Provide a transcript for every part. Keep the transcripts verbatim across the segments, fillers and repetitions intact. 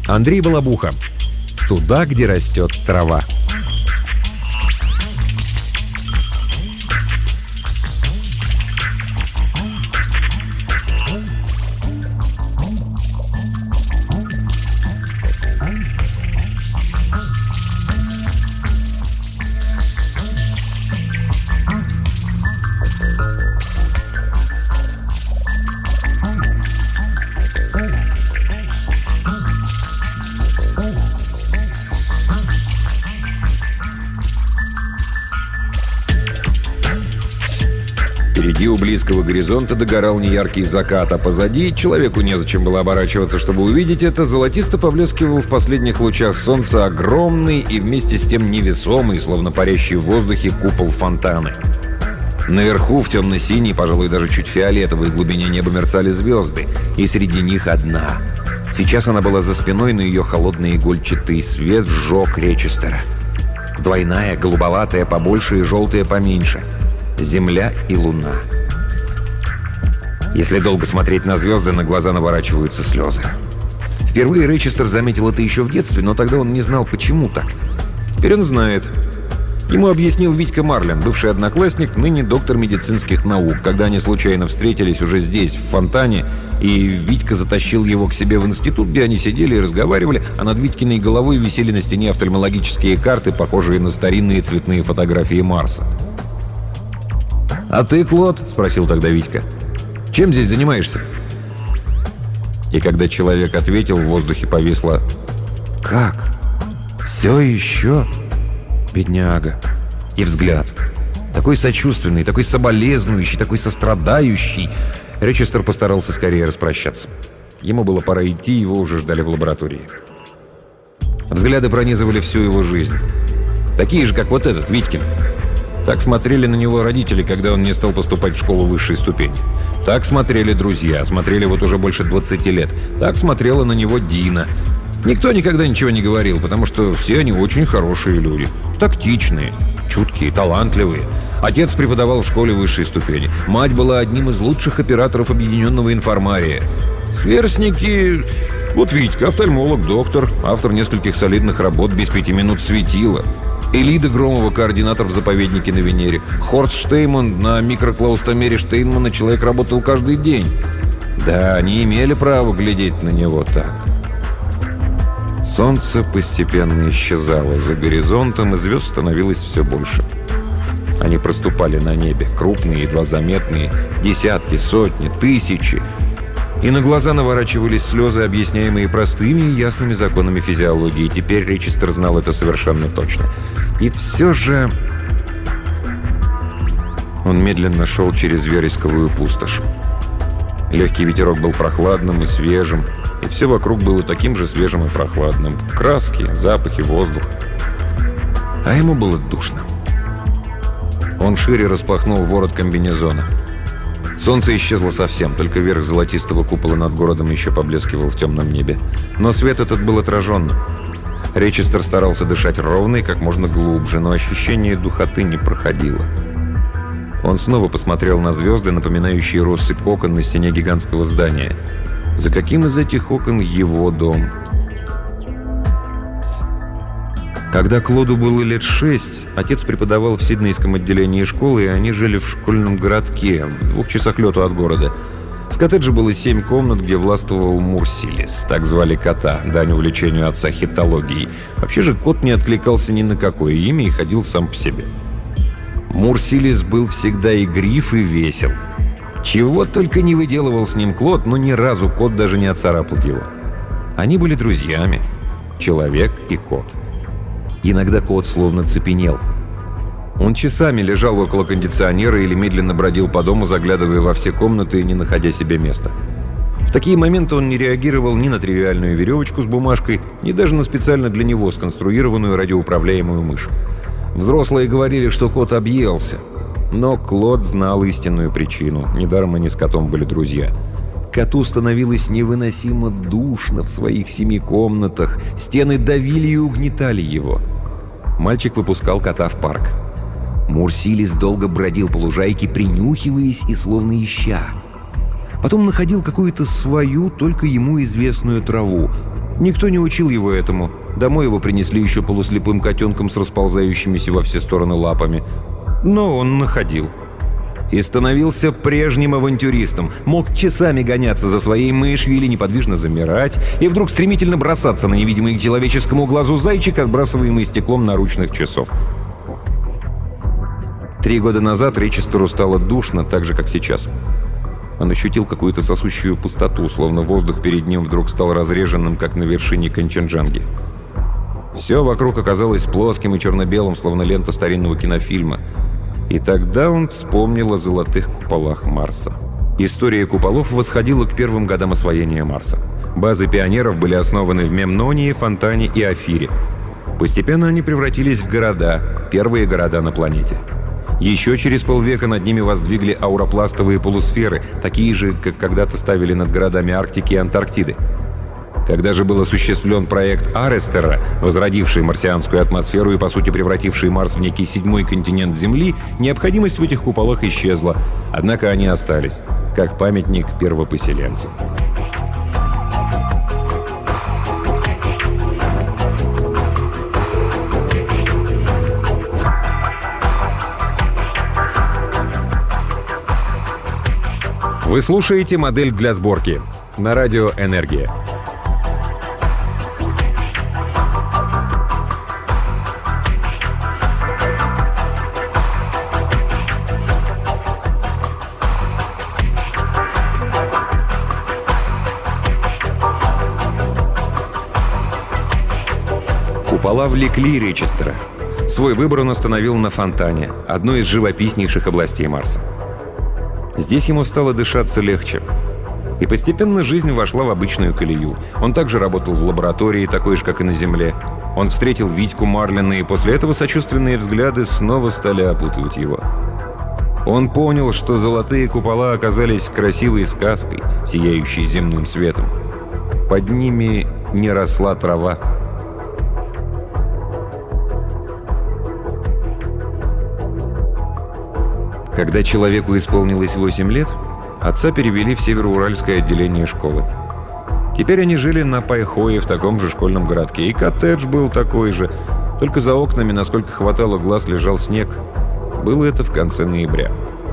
Андрей Балабуха. Туда, где растет трава. Впереди у близкого горизонта догорал неяркий закат, а позади, человеку незачем было оборачиваться, чтобы увидеть это, золотисто поблескивал в последних лучах солнца огромный и вместе с тем невесомый, словно парящий в воздухе, купол фонтана. Наверху, в темно-синей, пожалуй, даже чуть фиолетовой глубине неба мерцали звезды, и среди них одна. Сейчас она была за спиной, но ее холодный игольчатый свет сжег Речестера. Двойная, голубоватая побольше и желтая поменьше. Земля и луна. Если долго смотреть на звезды, на глаза наворачиваются слезы. Впервые Речестер заметил это еще в детстве, но тогда он не знал, почему так. Теперь он знает. Ему объяснил Витька Марлин, бывший одноклассник, ныне доктор медицинских наук, когда они случайно встретились уже здесь, в фонтане, и Витька затащил его к себе в институт, где они сидели и разговаривали, а над Витькиной головой висели на стене офтальмологические карты, похожие на старинные цветные фотографии Марса. «А ты, Клод?» — спросил тогда Витька. «Чем здесь занимаешься?» И когда человек ответил, в воздухе повисло: «Как? Все еще?» Бедняга. И взгляд. Такой сочувственный, такой соболезнующий, такой сострадающий. Речестер постарался скорее распрощаться. Ему было пора идти, его уже ждали в лаборатории. Взгляды пронизывали всю его жизнь. Такие же, как вот этот, Витькин. Так смотрели на него родители, когда он не стал поступать в школу высшей ступени. Так смотрели друзья, смотрели вот уже больше двадцати лет. Так смотрела на него Дина. Никто никогда ничего не говорил, потому что все они очень хорошие люди. Тактичные, чуткие, талантливые. Отец преподавал в школе высшей ступени. Мать была одним из лучших операторов объединенного информария. Сверстники... Вот Витька, офтальмолог, доктор, автор нескольких солидных работ, без пяти минут светила. Элида Громова, координатор в заповеднике на Венере. Хорст Штейнман, на микроклаустомере Штейнмана человек работал каждый день. Да, они имели право глядеть на него так. Солнце постепенно исчезало за горизонтом, и звезд становилось все больше. Они проступали на небе, крупные, едва заметные, десятки, сотни, тысячи. И на глаза наворачивались слезы, объясняемые простыми и ясными законами физиологии. И теперь Речестер знал это совершенно точно. И все же... Он медленно шел через вересковую пустошь. Легкий ветерок был прохладным и свежим, и все вокруг было таким же свежим и прохладным. Краски, запахи, воздух. А ему было душно. Он шире распахнул ворот комбинезона. Солнце исчезло совсем, только верх золотистого купола над городом еще поблескивал в темном небе. Но свет этот был отраженным. Речестер старался дышать ровно и как можно глубже, но ощущение духоты не проходило. Он снова посмотрел на звезды, напоминающие россыпь окон на стене гигантского здания. За каким из этих окон его дом? Когда Клоду было лет шесть, отец преподавал в Сиднейском отделении школы, и они жили в школьном городке, в двух часах лету от города. В коттедже было семь комнат, где властвовал Мурсилис, так звали кота, дань увлечению отца хитологией. Вообще же кот не откликался ни на какое имя и ходил сам по себе. Мурсилис был всегда игрив и весел. Чего только не выделывал с ним Клод, но ни разу кот даже не отцарапал его. Они были друзьями, человек и кот. Иногда кот словно цепенел. Он часами лежал около кондиционера или медленно бродил по дому, заглядывая во все комнаты и не находя себе места. В такие моменты он не реагировал ни на тривиальную веревочку с бумажкой, ни даже на специально для него сконструированную радиоуправляемую мышь. Взрослые говорили, что кот объелся. Но Клод знал истинную причину. Недаром они с котом были друзья. Коту становилось невыносимо душно в своих семи комнатах. Стены давили и угнетали его. Мальчик выпускал кота в парк. Мурсилис долго бродил по лужайке, принюхиваясь и словно ища. Потом находил какую-то свою, только ему известную траву. Никто не учил его этому. Домой его принесли еще полуслепым котенком с расползающимися во все стороны лапами. Но он находил. И становился прежним авантюристом. Мог часами гоняться за своей мышью или неподвижно замирать, и вдруг стремительно бросаться на невидимый к человеческому глазу зайчик, отбрасываемый стеклом наручных часов. Три года назад Ричестеру стало душно, так же, как сейчас. Он ощутил какую-то сосущую пустоту, словно воздух перед ним вдруг стал разреженным, как на вершине Канченджанги. Все вокруг оказалось плоским и черно-белым, словно лента старинного кинофильма. И тогда он вспомнил о золотых куполах Марса. История куполов восходила к первым годам освоения Марса. Базы пионеров были основаны в Мемнонии, Фонтане и Афире. Постепенно они превратились в города, первые города на планете. Еще через полвека над ними воздвигли ауропластовые полусферы, такие же, как когда-то ставили над городами Арктики и Антарктиды. Когда же был осуществлен проект Арестера, возродивший марсианскую атмосферу и, по сути, превративший Марс в некий седьмой континент Земли, необходимость в этих куполах исчезла, однако они остались, как памятник первопоселенцам. Вы слушаете «Модель для сборки» на радио «Энергия». Купола влекли Ричестера. Свой выбор он остановил на Фонтане, одной из живописнейших областей Марса. Здесь ему стало дышаться легче. И постепенно жизнь вошла в обычную колею. Он также работал в лаборатории, такой же, как и на Земле. Он встретил Витьку Марлина, и после этого сочувственные взгляды снова стали опутывать его. Он понял, что золотые купола оказались красивой сказкой, сияющей земным светом. Под ними не росла трава. Когда человеку исполнилось восемь лет, отца перевели в североуральское отделение школы. Теперь они жили на Пайхое в таком же школьном городке, и коттедж был такой же, только за окнами, насколько хватало глаз, лежал снег. Было это в конце ноября.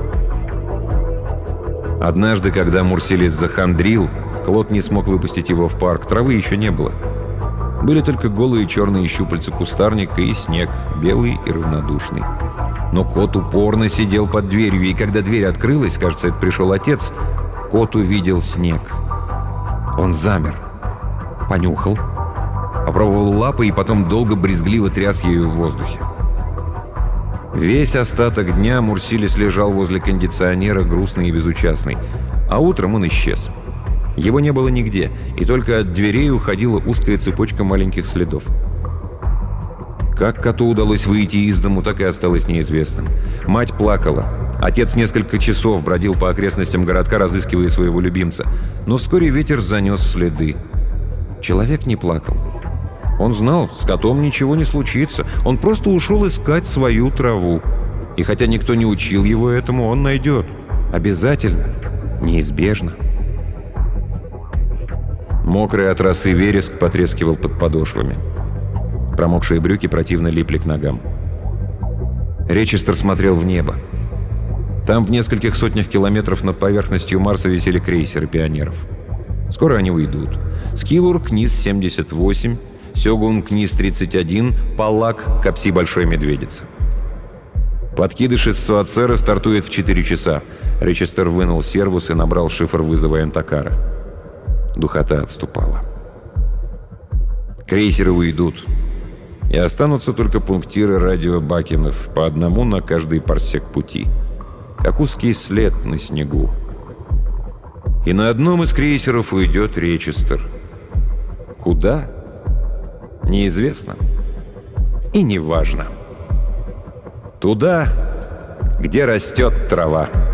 Однажды, когда Мурсилис захандрил, Клод не смог выпустить его в парк, травы еще не было. Были только голые черные щупальца кустарника и снег, белый и равнодушный. Но кот упорно сидел под дверью, и когда дверь открылась, кажется, это пришел отец, кот увидел снег. Он замер, понюхал, попробовал лапой и потом долго брезгливо тряс ею в воздухе. Весь остаток дня Мурсилис лежал возле кондиционера, грустный и безучастный, а утром он исчез. Его не было нигде, и только от дверей уходила узкая цепочка маленьких следов. Как коту удалось выйти из дому, так и осталось неизвестным. Мать плакала. Отец несколько часов бродил по окрестностям городка, разыскивая своего любимца. Но вскоре ветер занес следы. Человек не плакал. Он знал, с котом ничего не случится. Он просто ушел искать свою траву. И хотя никто не учил его этому, он найдет. Обязательно. Неизбежно. Мокрый от росы вереск потрескивал под подошвами. Промокшие брюки противно липли к ногам. Ричестер смотрел в небо. Там в нескольких сотнях километров над поверхностью Марса висели крейсеры пионеров. Скоро они уйдут. Скилур, Книс семьдесят восемь, Сёгун, Книс тридцать один, Паллак, Капси Большой Медведица. Подкидыш из Суацера стартует в четыре часа. Ричестер вынул сервус и набрал шифр вызова Энтакара. Духота отступала. Крейсеры уйдут. И останутся только пунктиры радиобакенов, по одному на каждый парсек пути. Как узкий след на снегу. И на одном из крейсеров уйдет Ричестер. Куда? Неизвестно. И не важно. Туда, где растет трава.